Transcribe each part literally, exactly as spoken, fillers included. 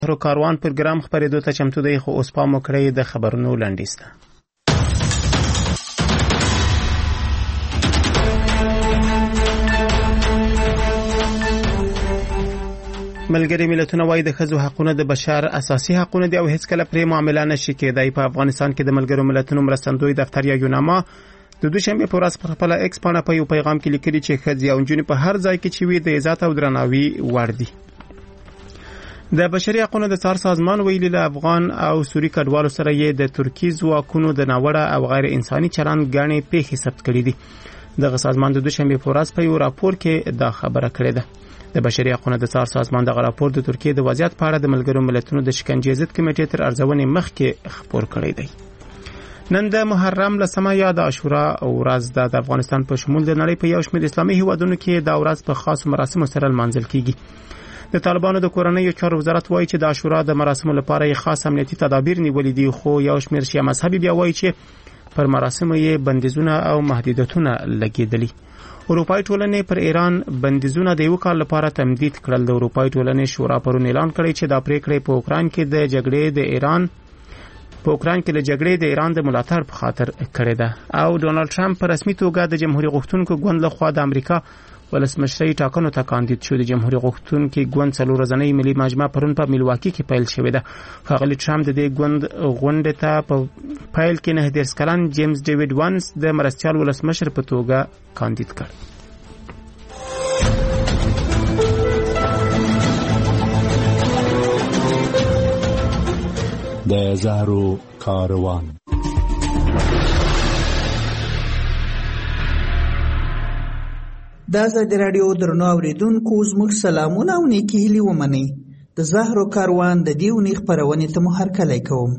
رو کاروان پروګرام خبرېدو ته چمتو دی، خو اوس پام وکړئ د خبرونو لنډیز ته. ملګري ملتونه وايي د ښځو حقونه د بشر اساسي حقونه دي او هیڅکله پرې معامله نشي کېدای. په افغانستان کې د ملګرو ملتونو مرستندوی دفتر یا یوناما د دوشنبه په ورځ په خپل ایکس باندې په یو پیغام کې لیکلي چې ښځې او نجونې په هر ځای کې چې وي د عزت او درناوي وړ دي. د بشري حقوقو د څار سازمان ویلي له افغان او سوري کډوالو سره یې د ترکی ځواکونو د ناوړه او غیر انساني چلند غاڼې پیښې ثبت کړې دي. دغه سازمان د دوشنبه په ورځ په یو راپور کې دا خبره کړې ده. د بشري حقوقو د څار سازمان دغه راپور د ترکیه د وضعیت په اړه د ملګرو ملتونو د شکنجې ضد کمیټې تر ارزونې مخکې خبر کړی دی. نن د محرم لسمه یا د عاشورا ورځ د افغانستان په شمول د نړۍ په یو شمېر اسلامي هیوادونو کې دا ورځ په خاص مراسمو سره لمانځل کیږي. د طالبانو د کورنۍ چارو وزارت وایي چې د عاشورا د مراسمو لپاره یې خاص امنیتي تدابیر نیولې دي، خو یو شمېر شیعه مذهبي بیا وایي چې پر مراسمو یې بندیزونه او محدودیتونه لګېدلي. اروپایي ټولنې پر ایران بندیزونه د یو کال لپاره تمدید کړل. د اروپایي ټولنې شورا پرون اعلان کړی چې دا پریکړه په اوکران کې د جګړې د ایران په اوکران کې د جګړې د ایران د ملاتړ په خاطر کړې ده. او ډونالد ټرمپ په رسمي توګه د جمهوریت غوښتونکو ګوند لخوا د امریکا ولسمشرۍ ټاکنو ته کاندید شو. د جمهوریت غوښتونکو ګوند څلور ورځنۍ ملي مجمع پرون په میلواکی کې پیل شوې ده. ښاغلي ټرمپ د دې ګوند غونډې ته په پیل کې نه دیرش کلن جیمز ډیوډ وانس د مرستیال ولسمشر په توګه کاندید کړ. د زهرو کاروان. د آزادي راډیو درنو اوریدونکو زموږ سلامونه او نیکې هیلې ومنئ. د زهرو کاروان د دې اونۍ خپرونې ته مو هرکلی کوم.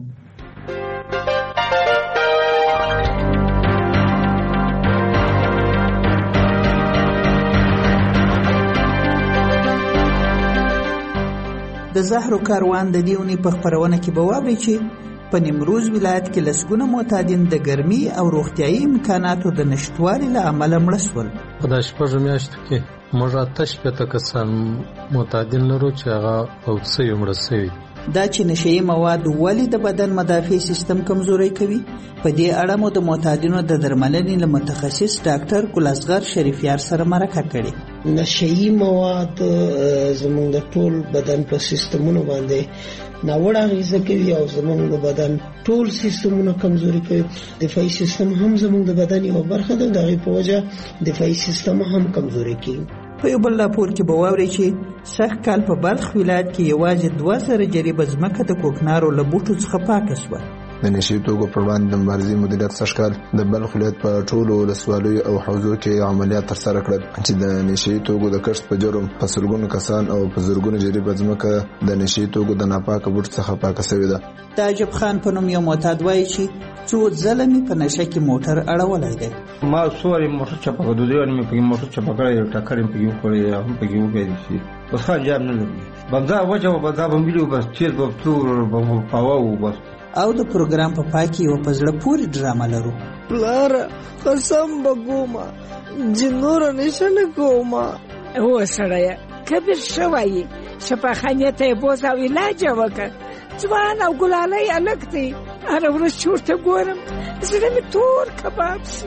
د زهرو کاروان د دې اونۍ په خپرونه کې به واورئ چې په نیمروز ولایت کې لسګونه معتادین د ګرمي او روغتیايي امکاناتو د نشتوالي له امله مړه شول. په دا شپږو میاشتو کې موږ اته شپېته کسان معتادین لرو چې هغه فوت سوي مړه سوي. دا چې نشهیي مواد ولې د بدن مدافع سیستم کمزوری کوي، په دې اړه مو د معتادینو د درملنې له متخصص ډاکټر ګل اصغر شریفیار سره مرکه کړې. نشهیي مواد زموږ د ټول بدن په سیستمونو باندې ناوړه اغیزه کوي او زموږ د بدن ټول سیستمونه کمزوري کوي. دفاعي سیستم هم زموږ د بدن یو برخه ده، دغه په وجه دفاعي سیستم هم کمزوري کوي. په یو بل راپور کې به واورئ چې سږ کال په بلخ ولایت کې یوازې دوه زره جریبه ځمکه د کوکنارو له بوټو څخه پاکه شوه. د نشي توکو پر وړاندې د مبارزې مدیریت سږ کال د بلخ ولایت په ټولو ولسوالیو او حوزو کې عملیات ترسره کړل چې د نشي توکو د کښت په جرم په سلګونو کسان او په زرګونو جریبه ځمکه د نشي توکو د ناپاکه بوټ څخه پاکه شوې ده. د عجب خان په نوم یو معتاد وایي چې څو ځله مې په نشه کې موټر اړولی دی. ما سوري موټر چپه کړو، دوی مې په موټر چپه کړی، یو ټکر مې پکې وکړی، هم پکې وګورئ شي اوس خان جام نه لري بندا وجه او بندا بمبلو بس تیز په تور په پاو بس. او د پروګرام په پای کې یو په زړه پورې ډرامه لرو. پلار قسم بګوما جنور نشه نه کوما. هو سړی کبیر شوی شفاخانه ته بوز او علاج وکړ. ځوان او ګلالۍ الګ دی، هر ورځ چورته ګورم زړه مې تور کباب شي.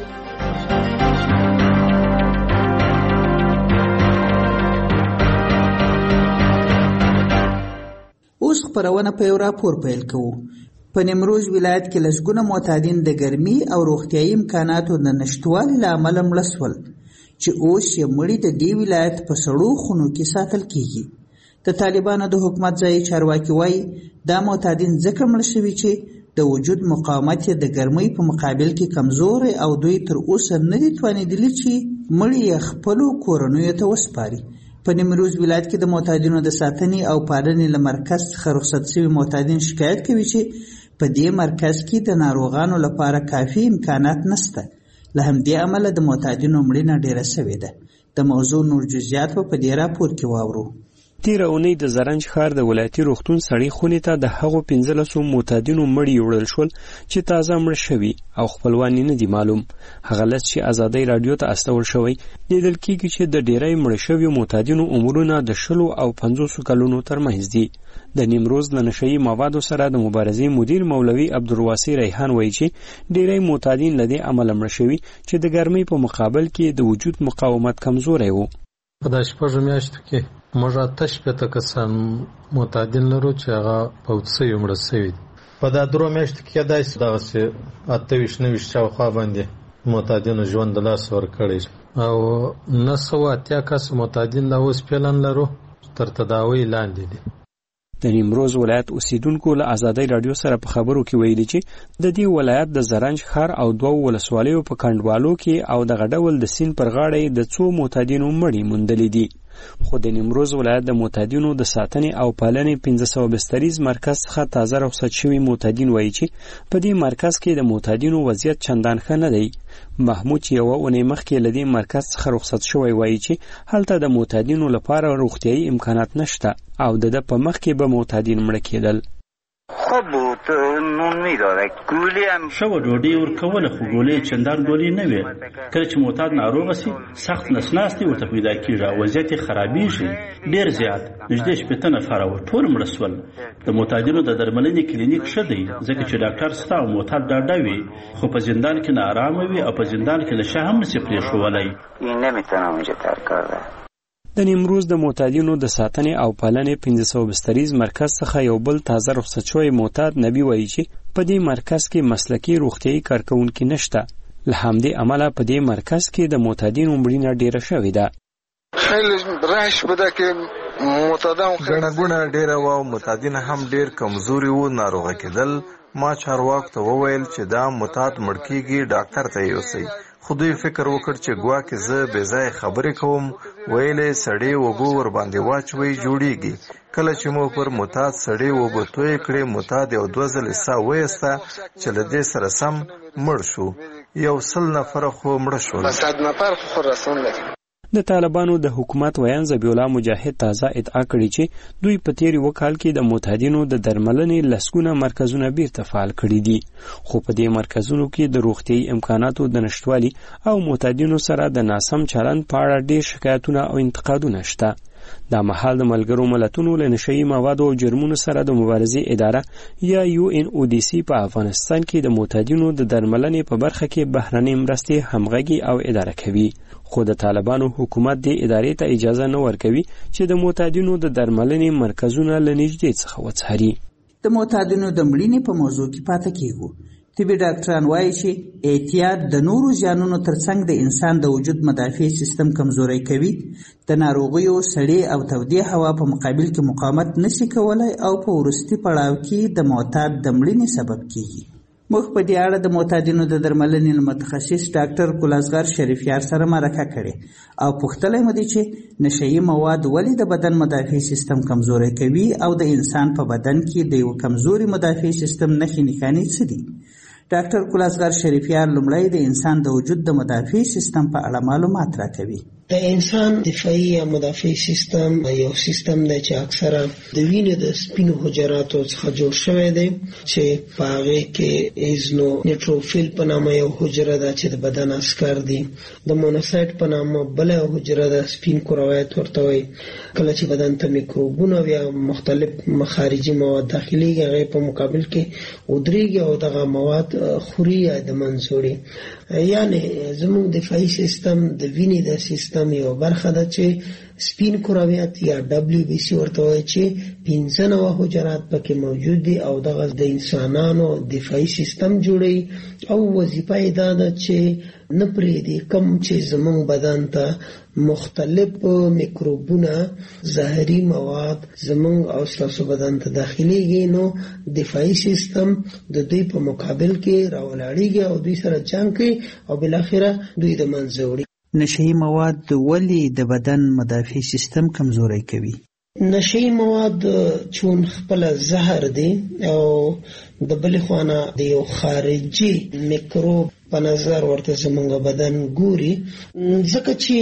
اوس خپرونه په یو راپور پیل کوو. په نیمروز ولایت کې لسګونه معتادین د ګرمي او روغتیايي امکاناتو د نشتوالي له امله مړه شول چې اوس یې مړي د دې ولایت په سړو خونو کې ساتل کیږي. د طالبانو د حکومت ځایي چارواکي وایي دا معتادین ځکه مړه شوي چې د وجود مقاومت یې د ګرمۍ په مقابل کې کمزوري او دوی تر اوسه نه دي توانېدلي چې مړي یې خپلو کورنیو ته وسپاري. په نیمروز ولایت کې د معتادینو د ساتنې او پالنې له مرکز څخه رخصت شوي معتادین شکایت کوي چې په دې مرکز کې د ناروغانو لپاره کافي امکانات نشته. له همدې امله د معتادینو مړینه ډیره شوې ده. د موضوع نور جزئیات په دې راپور کې واورو. تیره اونۍ د زرنج ښار د ولایتي روغتون سړی خونې ته د هغو پنځلسو معتادینو مړي وړل شول چې تازه مړه شوي او خپلوان یې نه دي معلوم. هغه لس چې ازادۍ راډیو ته استول شوی لیدل کېږي چې د ډېری مړه شویو معتادینو عمرونه د شلو او پنځوسو کلونو ترمنځ دي. د نیمروز له نشهیي موادو سره د مبارزې مدیر مولوي عبدالواسع ریحان وایي چې ډېری معتادین له دې امله مړه شوي چې د ګرمۍ په مقابل کې د وجود مقاومت کمزوری و. په دا شپږو میاشتو کې موږ اته شپېته کسان معتادین لرو چې هغه فوت سوي مړه سوي دي. په دا درو میاشتو کې داسې دغسې اته ویشت نه ویشت شاوخوا باندې معتادینو ژوند د لاسه ورکړی او نه سوه اتیا کسه معتادین لا اوس فعلا لرو تر تداوی لاندې دي. د نیمروز ولایت اوسیدونکو له ازادۍ راډیو سره په خبرو کې ویلي چې د دې ولایت د زرنج ښار او دوو ولسوالیو په کنډوالو کې او دغه ډول د سیند پر غاړه د څو معتادینو مړي موندلي دي. خو د نیمروز ولایت د معتادینو د ساتنې او پالنې پنځه سوه بستریز مرکز څخه تازه رخصت شوي معتادین وایي چې په دې مرکز کې د معتادینو وضعیت چندان ښه نه دی. محمود چې یوه اونۍ مخکې له دې مرکز څخه رخصت شوی وایي چې هلته د معتادینو لپاره روغتیایي امکانات نشته او د ده په مخ کې به معتادین مړه کېدل. خب بود نون میداده گولی هم شو ډوډۍ ورکوله خو ګولې چندان ګولې نه وي. کله چې معتاد ناروغه سي سخت نسناستي ورته پیدا کېږي او وضعیت یې خرابېږي ډېر زیات. نږدې شپېته نفره وو ټول مړه سول. د معتادینو د درملنې کلینیک ښه دی ځکه چې ډاکټر ستا او معتاد ډاډه وي خو په زندان کې ناارامه وي او په زندان کې له شا هم نسي پرېښولی. این نمیتونم اونجا تر کار ده. د نیمروز د معتادینو د ساتنې او پالنې پنځه سوه بستریز مرکز څخه یو بل تازه رخصت شوی معتاد نبی وایي چې په دې مرکز کې مسلکي روغتیایي کارکوونکي نشته. له همدې امله په دې مرکز کې د معتادینو مړینه ډېره شوې ده. خیلی رش بوده که معتادان ګڼه ګوڼه ډېره وه او معتادین هم ډېر کمزوري وو ناروغه کېدل. ما چارواکو ته وویل چې دا معتاد مړ کېږي ډاکټر ته یوسئ. خو دوی فکر وکړ چې ګواکې زه بې ځایه خبرې کوم. ویلې سړې اوبه ورباندې واچوئ جوړیږي. کله چې مو پر معتاد سړې اوبه تویې کړې معتاد یو دوه ځلې ساه ویسته چې له دې سره سم مړ شو. یو سل نفره خو مړه شول. صد نفر خو رسون لري. د طالبانو د حکومت ویان ذبیح الله مجاهد تازه ادعا کړې چې دوی په تیرې اووه کال کې د معتادینو د درملنې لسګونه مرکزونه بیرته فعال کړي دي. خو په دې مرکزونو کې د روغتیایي امکاناتو د نشتوالي او معتادینو سره د ناسم چلند په اړه ډېر شکایتونه او انتقادونه شته. دا مهال د ملګرو ملتونو له نشهیي موادو او جرمونو سره د مبارزې اداره یا یو ان او ډي سي په افغانستان کې د معتادینو د درملنې په برخه کې بهرنۍ مرستې همغږي او اداره کوي. خو د طالبانو حکومت دې ادارې ته اجازه نه ورکوي چې د معتادینو د درملنې مرکزونه له نږدې څخه وڅاري. د معتادینو د مړینې په موضوع کې پاتې کېږو. طبي ډاکټران وایي چې احتیاط د نورو زیانونو ترڅنګ د انسان د وجود مدافع سیستم کمزوری کوي. د ناروغیو سړې او تودې هوا په مقابل کې مقاومت نشي کولای او په وروستي پړاو کې د معتاد د مړینې سبب کیږي. موږ په دې اړه د معتادینو د درملنې متخصص ډاکټر کلاسګر شریفیار سره مرکه کړې او پوښتلی مو دي چې نشهیي مواد ولې د بدن مدافع سیستم کمزوری کوي او د انسان په بدن کې د یو کمزوري مدافع سیستم نښې نښانې څه دي. ډاکټر کلاسګر شریفیار لومړی د انسان د وجود د مدافع سیستم په اړه معلومات راکوي. د انسان دفاعي یا مدافع سیستم یو سیستم دی چې اکثره د وینې د سپینو حجراتو څخه جوړ شوی دی چې په هغې کې ایزنو نیټروفیل په نامه یو حجره ده چې د بدن عسکر دي. د مونوسایت په نامه بله حجره ده سپین کرویت ورته وایي. کله چې بدن ته میکروبونه یا مختلف خارجي مواد داخليږي هغې په مقابل کې ودرېږي او دغه مواد خوري یا د منځ یعنی زموږ دفاعي سیستم د وینې د سیستم یو برخه ده چې سپین کرویات یا دبلیو بی سی ورته وایي چې پنځه نوع حجرات پکې موجود دي او دغه د انسانانو دفاعي سیستم جوړوي او وظیفه یې دا ده چې نه پرېږدي کوم چې زموږ بدن ته مختلف میکروبونه زهري مواد زموږ او ستاسو بدن ته داخليږي نو دفاعي سیستم د دوی په مقابل کې راولاړېږي او دوی سره جنګ کوي او بالاخره دوی د منځه وړي. نشهیي مواد ولې د بدن مدافع سیستم کمزوری کوي؟ نشهیي مواد چون خپل زهر دي او د بلې خوا نه د یو خارجي میکروب په نظر ورته زمونږ بدن ګوري، ځکه چې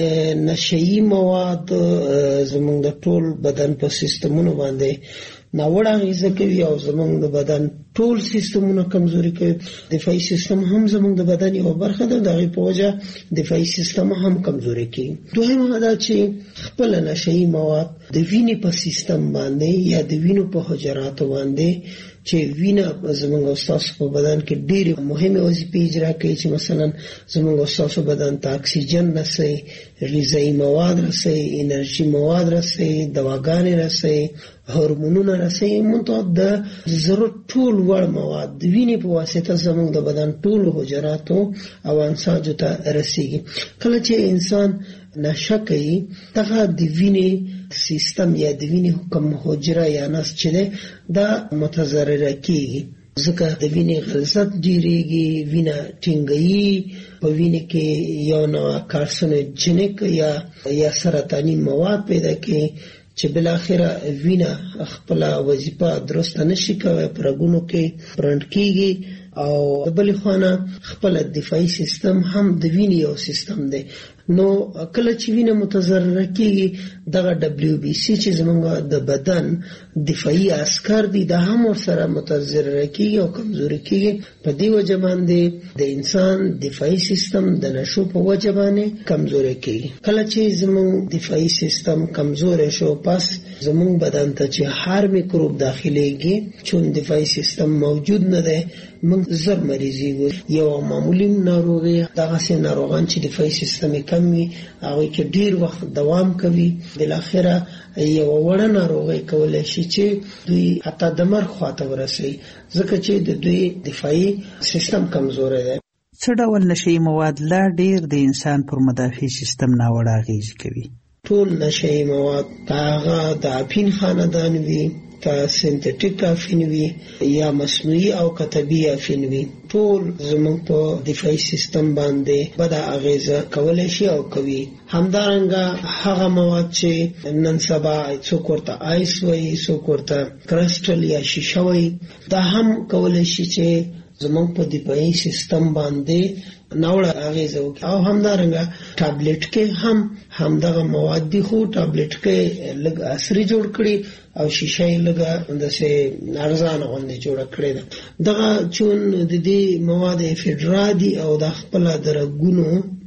نشهیي مواد زمونږ د ټول بدن په سیستمونو باندې ناوړه اغیزه کوي او زمونږ د بدن ټول سیستمونه کمزوري کوي. دفاعي سیستم هم زمونږ د بدن یو برخه ده، د هغې په وجه دفاعي سیستم هم کمزوري کوي. دویمه دا چې خپله نشهیي مواد د وینې په سیستم باندې یا د وینو په حجراتو باندې چې وینه زمونږ استاسو په بدن کې ډېرې مهمې وظیفې اجرا کوي، چې مثلا زمونږ استاسو بدن ته اکسیجن رسوي، غذایي مواد رسوي، انرژي مواد رسوي، دواګانې رسوي، هورمونونه رسوي، منتها د ضرورت ټول وړ مواد د وینې په واسطه زمونږ د بدن ټولو حجراتو او انساجو ته رسیږي. کله چې انسان نشه کوي، دغه د وینې سیستم یا د وینې کوم حجره یا نسج چې دی دا متضرره کیږي، ځکه د وینې غلظت ډیریږي، وینه ټینګوي، په وینې کې یو نوع کارسینوجنیک یا یا سرطاني مواد پیدا کوي چې بالاخره وینه خپل وظیفه درسته نشي کوي، په رګونو کې برند کیږي. او بلې خوانا خپل دفاعي سیستم هم د وینې یو سیستم دی. نو کله چې وینه متضرره کیږي، دغه دبلیو بی سی چې زمونږ د بدن دفاعي عسکر دي دا هم ورسره متضرره کیږي او کمزوري کیږي. په دې وجه باندې د انسان دفاعي سیستم د نشو په وجه باندې کمزوري کیږي. کله چې زمونږ دفاعي سیستم کمزوري شو، پس زمونږ بدن ته چې هر میکروب داخليږي، چون دفاعي سیستم موجود نه دی، موږ زر مریضي وي. یو معمولی ناروغي دغه سي ناروغان چې دفاعي سیستم کم وي، هغه کې ډیر وخت دوام کوي، بل اخره یو وړه ناروغي کولای شي چې دوی حتی د مرګ خواته ورسي، ځکه چې د دوی دفاعي سیستم کمزور دی. څه ډول نشهیي مواد لا ډیر د انسان پر مدافع سیستم ناوړه اغیزه کوي؟ ټول نشهیي مواد هغه د اپین خاندان وي، کا سنتیټیک افین وي یا مصنوعي او کتبي افین وي، ټول زموږ په دفاعي سیستم باندې بد اغیزه کولای شي او کوي. همدارنګه هغه مواد چې نن سبا څوک ورته آیس وایي، څوک ورته کرسټل یا شیشه وایي، دا هم کولای شي چې زموږ په دفاعي سیستم باندې ناوړه اغیزه وکړي. او همدارنګه ټابلیټ کې هم همدغه مواد دي، خو ټابلیټ کې لږ عصري جوړ کړي او شیشه یې لږه داسې ارزانه غوندې جوړه کړې ده. دغه چون د دې مواد افیډرا دي او د خپل د رګونو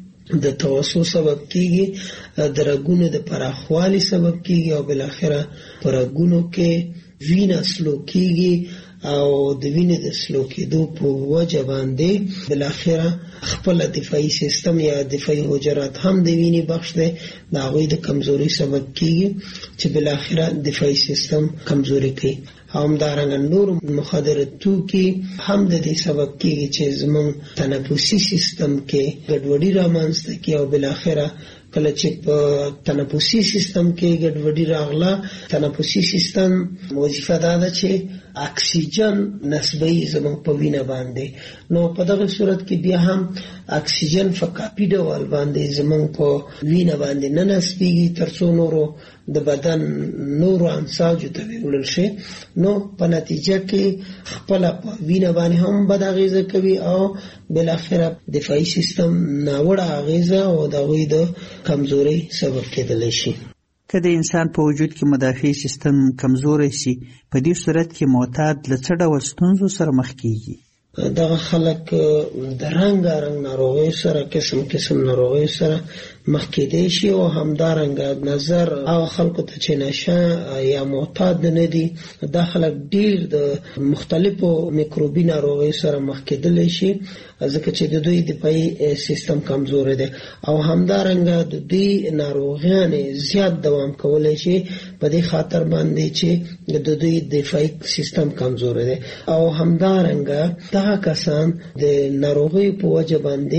د توسو سبب کیږي، د رګونو د پراخوالي سبب کیږي او بل اخره پر رګونو کې وینه سلو کیږي او د وینې د سلو کېدو په وجه باندې بل اخره خپل دفاعي سیستم یا دفاعي حجرات هم د وینې بخش دی، د هغوی د کمزوري سبب کیږي چې بل اخره دفاعي سیستم کمزوري کوي. همدارنګه نور مخدر توکي هم د دې سبب کیږي چې زموږ تنفسي سیستم کې ګډوډي رامنځته کوي او بل اخره کله چې په تنفسي سیستم کې ګډوډي راغله، تنفسي سیستم وظیفه دا ده چې اکسیجن نسبی زموږ په وینه باندې، نو په دغه صورت کې بیا هم اکسیجن په کاپی ډول باندې زموږ په وینه باندې نه نسبیږي تر څو نورو د بدن نورو انساجو ته وړل شي. نو په نتیجه کې خپل په وینه باندې هم بد اغیزه کوي او بل اخره دفاعي سیستم ناوړه اغیزه او دغه د کمزوري سبب کېدلی شي. که د انسان په وجود کې مدافع سیستم کمزوري شي، په دې صورت کې معتاد له څه ډول ستونزو سره مخ کیږي؟ دغه خلک د رنګارنګ ناروغیو سره، قسم قسم ناروغیو سره مخ کېدی شي او همدارنګه نظر هغه خلکو ته چې نشه یا معتاد نه دي، دا خلک ډیر د مختلفو میکروبي ناروغیو سره مخ کېدلی شي، ځکه چې د دوی دفاعي سیستم کمزور دی او همدارنګه د دوی ناروغیانې زیات دوام کولی شي په دې خاطر باندې چې د دوی دفاعي سیستم کمزور دی. او همدارنګه دغه کسان د ناروغیو په وجه باندې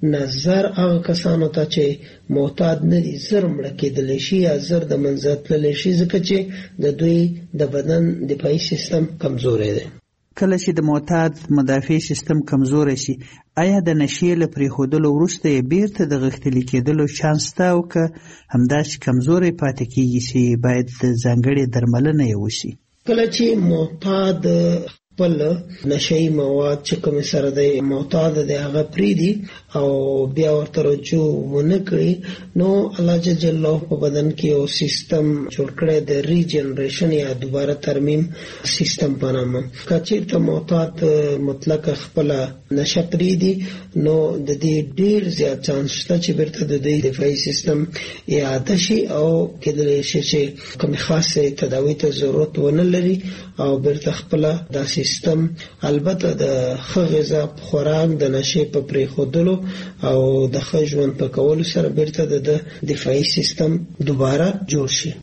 نظر هغه کسانو ته چې معتاد نه دي زر مړه کېدلی شي یا زر د منځه تللی شي، ځکه چې د دوی د بدن دفاعي سیستم کمزوری دی. کله چې د معتاد مدافع سیستم کمزوری شي، آیا د نشې له پرېښودلو وروسته یې بیرته د غښتلي کېدلو چانس شته او که همداسې کمزوری پاتې کېږي چې باید ځانګړې درملنه یې وشي؟ کله چې معتاد بل نشئی مواد چې کوم سره د معتاد د هغه پریدي او بیا ورته رجوع ونه کړي نو الله جل جلاله په بدن کې یو سیستم جوړ کړی د ریجنریشن یا دوباره ترمیم سیستم په نامه. کچیر ته معتاد مطلق خپل نشه پریدي نو د دې ډیر زیات چانس شته چې بیرته د دې دفاعي سیستم اعاده شي او کېدلی شي چې کوم خاصه تداوی ته ضرورت ونه لري او بیرته خپل دا سیستم البته د ښه غذا خوراک د نشې په پرېښودلو او د ښه ژوند په کولو سره بیرته د دفاعي سیستم دوباره جوړ شي.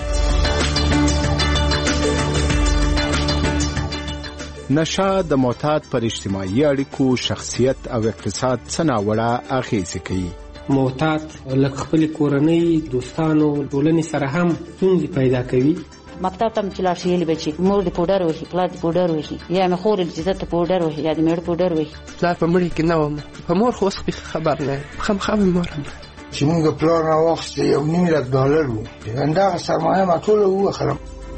نشه د معتاد پر اجتماعي اړیکو، شخصیت او اقتصاد څه ناوړه اغېزې کوي. معتاد لکه خپل کورنۍ، دوستانو، ټولنې سره هم ستونزې پیدا کوي. مکتب ته چې لاړ شي یې بچي مور د پوډر وهي، پلار د پوډر وهي، یا مې خور د عزت پوډر وهي، یا د میړه پوډر وهي. پلار په مړي کې نه وم، په مور خو اوس خبر نه یم، خامخا مې مور هم چې موږ پلار راواخیسته یو نیم لک ډالر و، همدغه سرمایه ما ټوله ووخلم.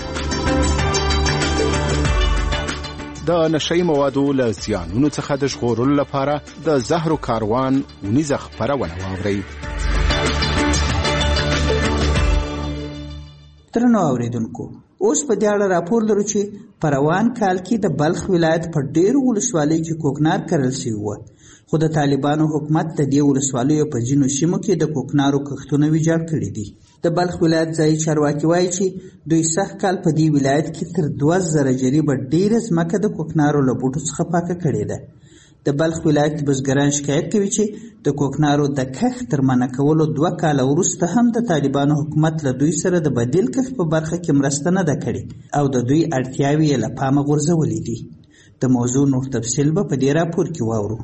د نشئی موادو له زیانونو څخه د ژغورلو لپاره د زهرو کاروان ونیزه خپرونه واورئ. درنو اوریدونکو، اوس په دې اړه راپور لرو چې په روان کال کې د بلخ ولایت په ډېرو ولسوالیو کې کوکنار کرل شوي وو، خو د طالبانو حکومت د دې ولسوالیو په ځینو سیمو کې د کوکنارو کښتونه ویجاړ کړي دي. د بلخ ولایت ځایي چارواکي وایي چې دوی سږ کال په دې ولایت کې تر دوه زره جریبه ډېره ځمکه د کوکنارو له بوټو څخه پاکه کړې ده. د بلخ ولایت بزګران شکایت کوي چې د کوکنارو د کښت تر منع کولو دوه کاله وروسته هم د طالبانو حکومت له دوی سره د بدیل کښت په برخه کې مرسته نه ده کړې او د دوی اړتیاوې یې له پامه غورځولې دي. د موضوع نور تفصیل به په دې راپور کې واورو.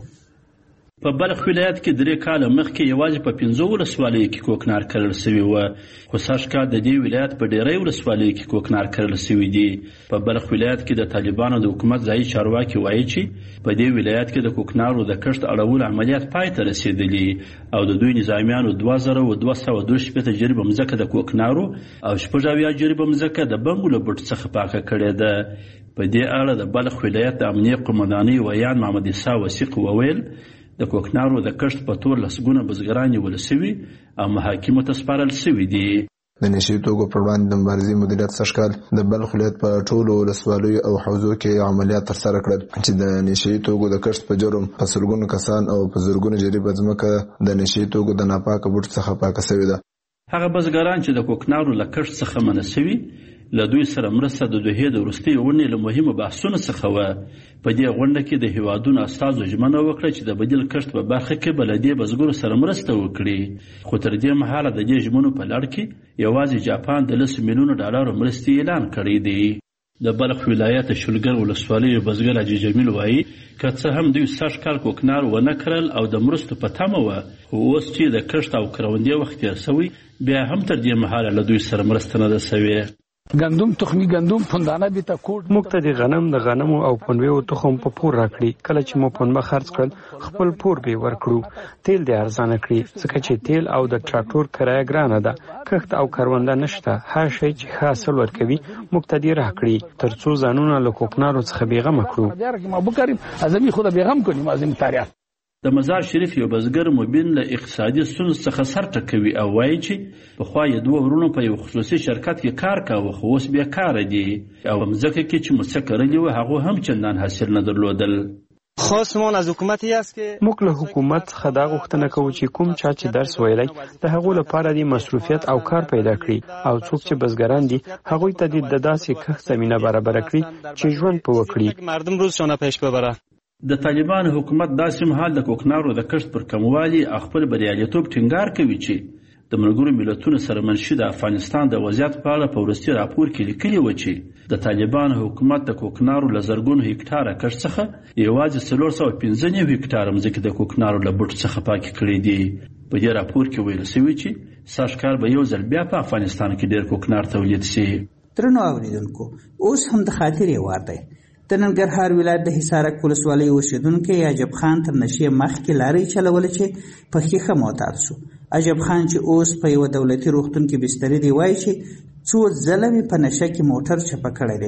په بلخ ولایت کې درې کاله مخکې یوازې په پنځو ولسوالیو کې کوکنار کرل شوي وو، خو سږ کال د دې ولایت په ډېری ولسوالیو کې کوکنار کرل شوي دي. په بلخ ولایت کې د طالبانو د حکومت ځایي چارواکي وایي چې په دې ولایت کې د کوکنارو د کښت اړولو عملیات پای ته رسېدلي او د دوی نظامیانو دوه زره دوه سوه دوه شپېته جریبه مځکه د کوکنارو او شپږ اویا جریبه مځکه د بنګو له بوټو څخه پاکه کړې ده. په دې اړه د بلخ ولایت د امنیه قومندانۍ ویان محمد عیسی وثیق وویل د کوکنارو د کښت په تور لسګونه بزګران نیول شوي او محاکمو ته سپارل شوي دي. د نشي توکو پر وړاندې د مبارزې مدیریت سږ کال د بلخ ولایت په ټولو ولسوالیو او حوزو کې عملیات ترسره کړل چې د نشي توکو د کښت په جرم په سلګونو کسان او په زرګونو جریبه ځمکه د نشي توکو د ناپاکه بوټو څخه پاکه شوې ده. هغه بزګران چې د کوکنارو له کښت څخه منع شوي له دوی سره مرسته د دوحې د وروستۍ غونډې له مهمو بحثونو څخه وه. په دې غونډه کې د هیوادونو استازو ژمنه وکړه چې د بدیل کښت په برخه کې به له دې بزګرو سره مرسته وکړي، خو تر دې مهاله د دې ژمنو په لړ کې یوازې جاپان د لسو میلیونو ډالرو مرستې اعلان کړی دی. د بلخ ولایت شولګر ولسوالیو بزګر حاجي جمیل وایي که څه هم دوی سږ کال کوکنار ونه کرل او د مرستو په تمه وه، خو اوس چې د کښت او کروندې وخت تېر شوی بیا هم تر دې مهاله له دوی سره مرسته نه ده شوې. گندم تخمی گندم پوندانه بیتا کوټ موږ ته د غنم د غنمو او پنبهو تخم په پور راکړي. کله چې مو پنبه خرڅ کړل خپل پور به ورکړو. تیل دې ارزانه کړي ځکه چې تیل او د ټراکټور کرایه ګرانه ده. کښت او کرونده نشته. هر شی چې ښه حاصل ورکوي موږ ته دې راکړي تر څو ځانونه له کوکنارو څخه بېغمه کړو. ما بکریم ازمی خود بېغم کنیم ازم تاریخ. د مزار شریف یو بزګر مبین له اقتصادي ستونزو څخه سر ټکوي او وایي چې پخوا یې دوه ورونو په یو خصوصي شرکت کې کار کاوه خو اوس بېکاره دي او مځکه کې چې مو څه کرلي وه هغو هم چندان حاصل نه درلودل. خواستمان از حکومتی است که موږ له حکومت څخه دا غوښتنه کوو چې کوم چا چې درس ویلی د هغو لپاره د مصروفیت او کار پیدا کړي او څوک چې بزګران دي هغوی ته د داسې کښت زمینه برابره کړي چې ژوند په وکړي. مردم روزشانه پیش ببره. د طالبانو حکومت داسې مهال د کوکنارو د کښت پر کموالي او خپل بریالیتوب ټینګار کوي چې د ملګرو ملتونو سره منشي د افغانستان د وضعیت په اړه په وروستي راپور کې لیکلي وه چې د طالبانو حکومت د کوکنارو له زرګونو هکټاره کښت څخه یوازې څلور سوه پنځه نوي هکټاره مځکې د کوکنارو له بوټو څخه پاکې کړې دي. په دې راپور کې ویل شوي چې سږ کال به یو ځل بیا په افغانستان کې ډېر کوکنار تولید شي. درنو اورېدونکو، اوس هم د خاطرې وار دی. د ننګرهار ولایت د حصارک ولسوالۍ اوسېدونکی عجب خان تر نشې مخکې لارۍ چلوله چې په ښیښه معتاد شو. عجب خان چې اوس په یوه دولتي روغتون کې بستري دی وایي چې څو ځله مې په نشه کې موټر چپه کړی دی. د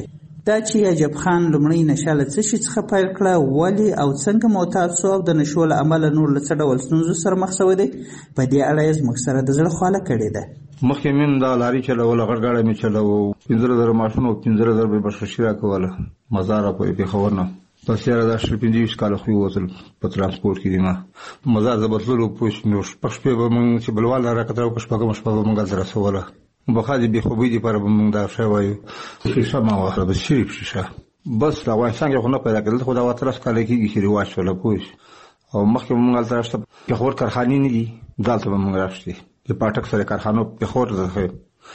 دا چې عجب خان لومړی نشه له څه شي څخه پیل کړه، ولې او څنګه معتاد سو او د نشو له امله نور له څه ډول ستونزو سره مخ سوی دی، په دې اړه یې زموږ سره د زړه خواله کړې ده. مخکې مين دا لاري چلوله، غړګاړه مې چلوه، پنځه زره ماشوم او پنځه زره به بششي راکوله مزار په پیښور نه. پس یاره دا شل پنځه ویشت کاله خو ووتل په ترانسپورټ کې دی. ما مزار د بدلولو پوښ مې شپږ شپې به موږ چې بلوال راکتل او شپږم شپه به موږ هلته رسوله. بخادي بې خوبۍ دپاره به موږ دا شی وایو شیشه ما واخله، د شریف شیشه. بس د افغانستان کې خو نه پیدا کېدل، خو دا اتلس کاله کېږي چې رواج شوله پوه او مخکې به موږ هلته راشته پېښور کارخانې نه دي، دلته به موږ راشتې د پاټک سره کارخانو پېښور ته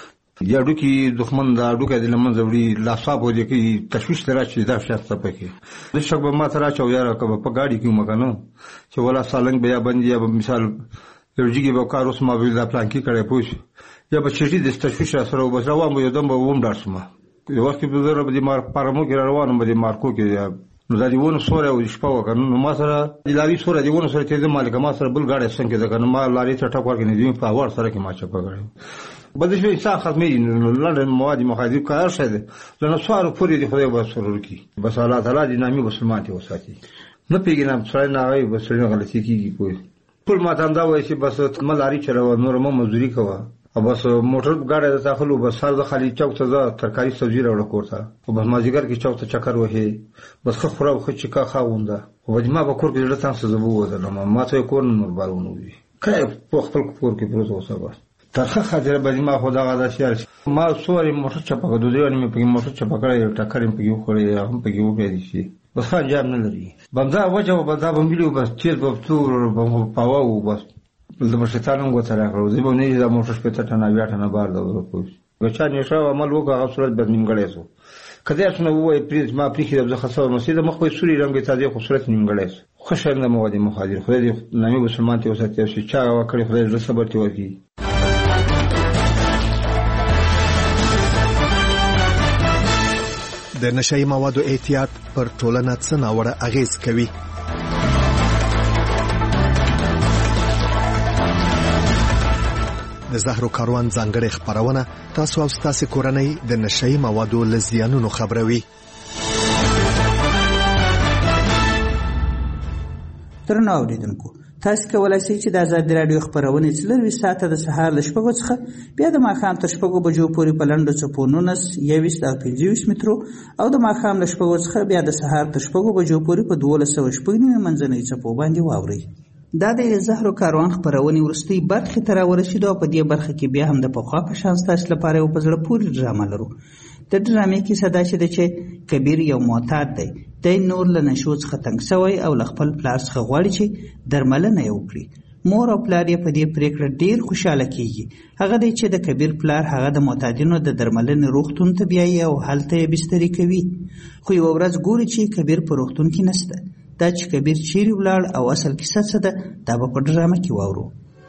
یا ډوکي دښمن دا ډوکی د له منځه وړي لاصاب ودې کوي تشویش ته راچي دا شیان څه پکې د شک به ما ته راچو یاره که به په ګاډي کې وم که نه چې ولا سالنګ به یا بندي یا به مثال یو جګې به کار اوس ما به دا پلانکي کړی پوه شو یا به چټي د تشویش را سره وبس روان به یو دم به وم ډار شم. یو وخت کې به زه به د مار پارمو کې را روان وم به د مارکو کې نو دا د ونو سوری او شپه وه که نه نو ما سره د لاري سوری د ونو سره چې زه مالکه ما سره بل ګاډی څنګ کې ده که نه ما لارې ته ټک ورکړې نه په هوار سره کې ما چپه کړی بدل شوی انسان ختمېږي. نو لنډ مواد مخادب کار شی دی له نسوارو پورې د خدای به سرور کړي. بس الله تعالی د نامي مسلمان ته وساتي. نه پېژنم سړی نه هغوی به سړي غلطي کېږي کوی ټول ما ته همدا وایي چې بس مه لاري چلوه نوره مه مزدوري کوه او بس موټر ګاډی ته داخلو بس سر د خالي چوک ته ځه ترکاري سبزي راوړه کور ته او بس مازدیګر کې چوک ته چکر وهې بس ښه خوره او ښه چکا خاونده او ما به کور کې زړه تنګ څه زه به ووتلم ما ته یې کور نه نور بار ونه وي که په خپل کور کې پروت اوسه بس ترخه خاطره به ما خو دغه داسې یار ما سوري موټر چپه کړه دوی مې پکې موټر چپه کړی یو ټکر مې پکې وخوړی هم پکې وپیدې شي بس ښه انجام نه لري. بمدا وجه و بدا به ملي بس تیز به تور به پاوه و بس د مشتان هم ګوته راکړو زه به نه دا موټر شپېته ټنه بیا ټنه بار ده ورکوي که چا نیشه عمل وکړه هغه صورت به نیمګړی سو که داسې نه ووایي پریز ما پرېښي زه خسه وم د مخ به یې سوري رنګ یې تازه خو صورت نیمګړی سو. ښه شی نه مواد مخادر خدای دې نامي مسلمان ته وساتي او چې چا هغه کړې خدای زړه صبر ته ورکړي. د نشهیي موادو احتیاط پر ټولنه څه ناوړه اغېز کوي؟ د زهرو کاروان ځانګړې خپرونه تاسو او ستاسو کورنۍ د نشهیي موادو له زیانونو خبروي. درنو اوریدونکو، تاسو کولای شئ چې د ازادي راډیو خپرونې څلرویشت ساعته د سهار له شپږو څخه بیا د ماښام تر شپږو بجو پورې په لنډو څپو نولس، یوویشت او پنځه ویشت مترو او د ماښام له شپږو څخه بیا د سهار تر شپږو بجو پورې په دولس سوه شپږ نیمې منځنۍ څپو باندې واورئ. دا د زهرو کاروان خپرونې وروستۍ برخې ته راورسېدو او په دې برخه کې بیا هم د پخوا په شان ستاسو لپاره یو په زړه پورې ډرامه لرو. د ډرامې کیسه دا چې ده چې کبیر یو معتاد دی، دی نور له نشو څخه تنګ سوی او له خپل پلار څخه غواړي چې درملنه یې وکړي. مور او پلار یې په دې پرېکړه ډېر خوشحاله کېږي. هغه دی چې د کبیر پلار هغه د معتادینو د درملنې روغتون ته بیایي او هلته یې بستري کوي. خو یوه ورځ ګوري چې کبیر په روغتون کې نشته. دا چې کبیر چیرې ولاړ او اصل کیسه څه ده دا به په ډرامه کې واورو.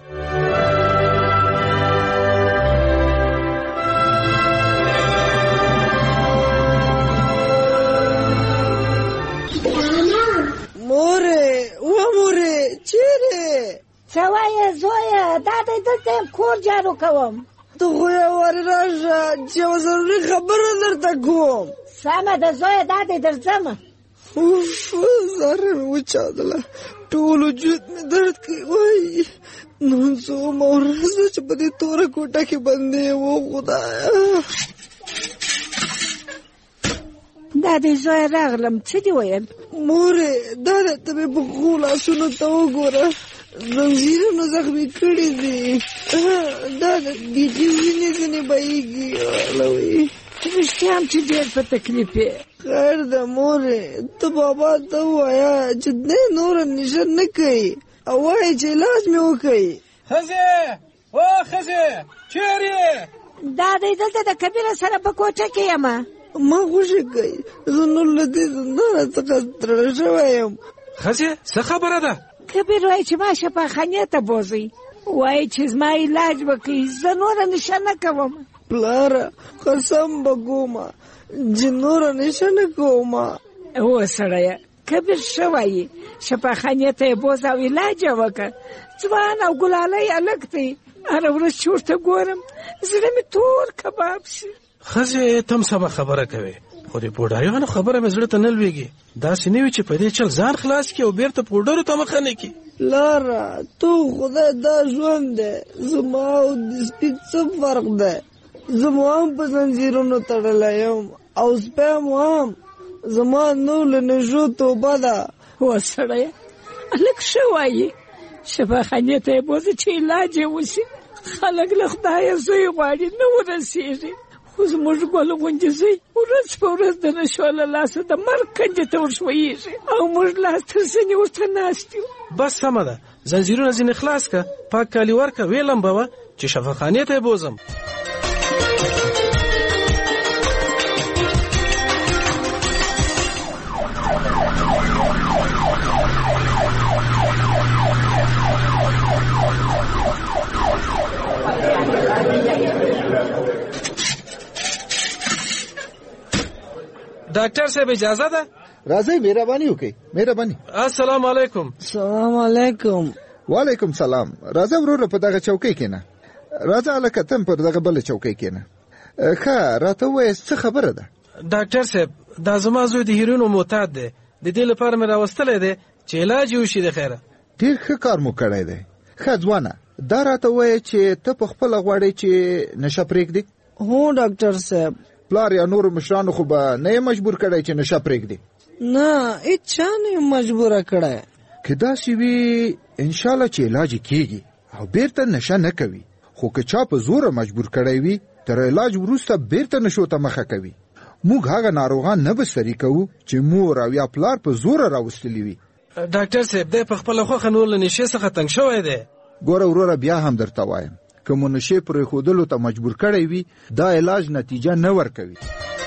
مورې و مورې چیرې څه وایې زویه؟ دا دی دلته یم کور جارو کوم. ته خو یې ور راشه چې یوه ضروري خبره درته کوم. سمه ده زویه، دا دی درځمه. اوف زهره مې وچاودله، ټول وجود مې درد کوي. وایي نن څومه ورځ ده چې په دې توره کوټه کې بندې یم. و خدایه دا دی زویه راغلم. څه دې ویل؟ مورې دا ده ته مې په پښو لاسونو ته وګوره، زنځیرونه زخمي کړي دي. دا ده بیخي وینې ځینې بهیږي. والوی رښتیا هم چې ډېر په تکلیف یې. خیر ده مورې، ته بابا ته ووایه چې دی نوره نشه نه کوي او وایي چې علاج مې وکوي. ښځې او ښځې چیرې؟ دا دی دلته د کبیره سره په کوټه کې یم. ما خوشي کوي، زه نور له دې زندانه څخه تړل شوی یم. ښځې څه خبره ده؟ کبیر وایي چې ما شفاخانې ته بوځئ، وایي چې زما علاج وکړي، زه نوره نشه نه کوم. پلاره قسم به کومه چې نوره نشه نه کومه. هو سړیه، کبیر ښه وایي، شفاخانې ته یې بوځه او علاج یې وکړه. ځوان او ګلالی هلک دی، هره ورځ چې ورته ګورم زړه مې تور کباب شي. ښځې ته هم سمه خبره کوې، خو د پوډریانو خبره مې زړه ته نه لوېږي. داسې نه وي چې په دې چل ځان خلاص کړي او بیرته پوډرو ته مخه نه کړي. لاره تو خدای دا ژوند دی، زما او د سپي څه فرق دی؟ زما هم په زنځیرونو تړلی یم او سپی هم. زما نو له نژو توبه ده. و سړیه هلک ښه وایي، شفاخانې ته یې بوځه چې علاج یې وشي. خلک له خدایه زوی غواړي نه ورسېږي، خو زموږ ګل غوندې زوی ورځ په ورځ د نشو له لاسه د مرګ کنجې ته ورښویېږي او موږ لاس تر زنې ورته ناست یو. بس سمه ده، زنځیرونه ځینې خلاص که، پاک کالي ورکه، ویې لمبوه چې شفاخانې ته یې بوځم. ډاکټر صاحب اجازه ده؟ راځئ، مهرباني وکړئ. مهرباني. السلام علیکم. سلام علیکم. وعلیکم سلام. راځه وروره په دغه چوکۍ کېنه. راځه هلکه تم پر دغه بله چوکۍ کېنه. ښه راته ووایه څه خبره ده؟ ډاکټر صاحب دا زما زوی د هیروینو معتاد دی، د دې لپاره مې راوستلی دی چې علاج یې وشي. د خیره ډېر ښه کار مو کړی دی. ښه ځوانه دا راته ووایه چې ته په خپله غواړې چې نشه پرېږدې؟ هو ډاکټر صاحب. پلار یا نورو مشرانو خو به نه یې مجبور کړی چې نشه پرېږدې؟ نه هېڅ چا نه یې مجبوره کړی. که داسې وي انشاءالله چې علاج یې کېږي او بیرته نشه نه کوي، خو که چا په زوره مجبور کړی وي تر علاج وروسته بیرته نشو ته مخه کوي. موږ هغه ناروغان نه بستري کوو چې مور او یا پلار په زوره راوستلي وي. ډاکټر صاحب دی په خپله خوښه نور له نشې څخه تنګ شوی دی. ګوره وروره بیا هم درته وایم، که مو نشې پرېښودلو ته مجبور کړی وي دا علاج نتیجه نه ورکوي.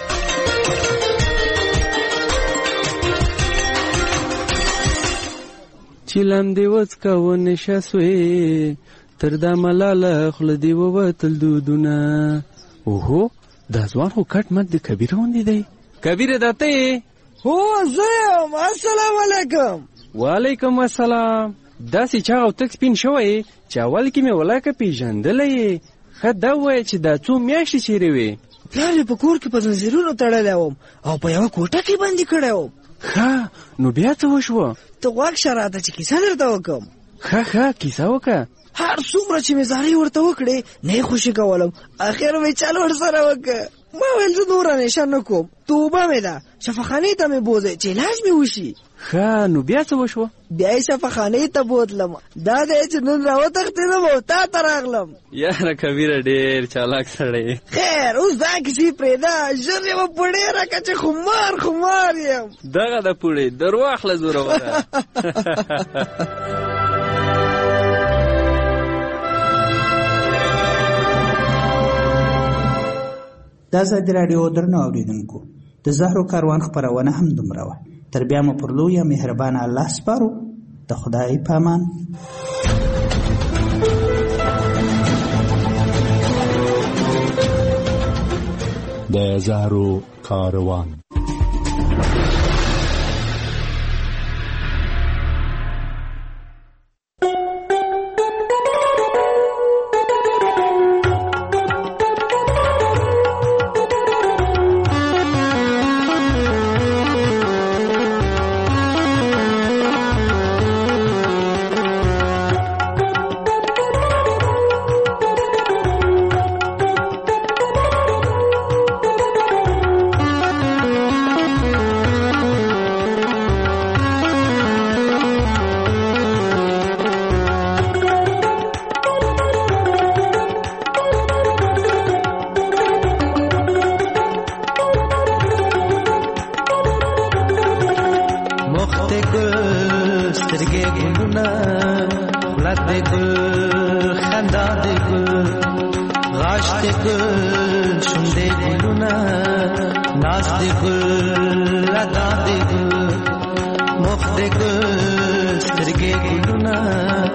چیلم دی وڅکه و نشه سوې، تر دا ملاله خوله دې ووتل دودونه. اوهو دا ځوان خو کټ مټ د کبیره غوندې دی. کبیره دا ته یې؟ هو زه یم. السلام علیکم. وعلیکم السلام. داسې چاغ او تک سپین شوی چې اول کې مې ولاکه پېژندلی یې. ښه دا ووایه چې دا څو میاشتې چیرې وې؟ پلار یې په کور کې په زنځیرونو تړلی وم او په یوه کوټه کې بندي کړی وم. ښه نو بیا څه وشوه؟ ته غوږ شه راته چې کیسه درته وکړم. ښه ښه کیسه وکړه. هر څومره چې مې زارۍ ورته وکړې نه یې خوشي کولم، اخر مې چل ورسره وکړه. ما ویل زه نوره نشه نه کوم، توبه مې ده، شفاخانې ته مې بوځئ چې علاج مې وشي. ښه نو بیا څه وشوه؟ بیا یې شفاخانې ته بوتلم. دا دی چې نن راوتښتېدم او تا ته راغلم. یاره کبیره ډېر چالاک سړی. خیر اوس دا کیسې پرېږده، ژر یې وپوړې راکړه چې خمار خمار یم. دغه ده پوړې در واخله زوروره. د ازادي راډیو درنو اورېدونکو، د زهرو کاروان خپرونه هم دومره وه. تر بیا مو پر لویه مهربانه الله سپارو. د خدای په امان. د زهرو کاروان. مخ دې ګل سترګې ګلونه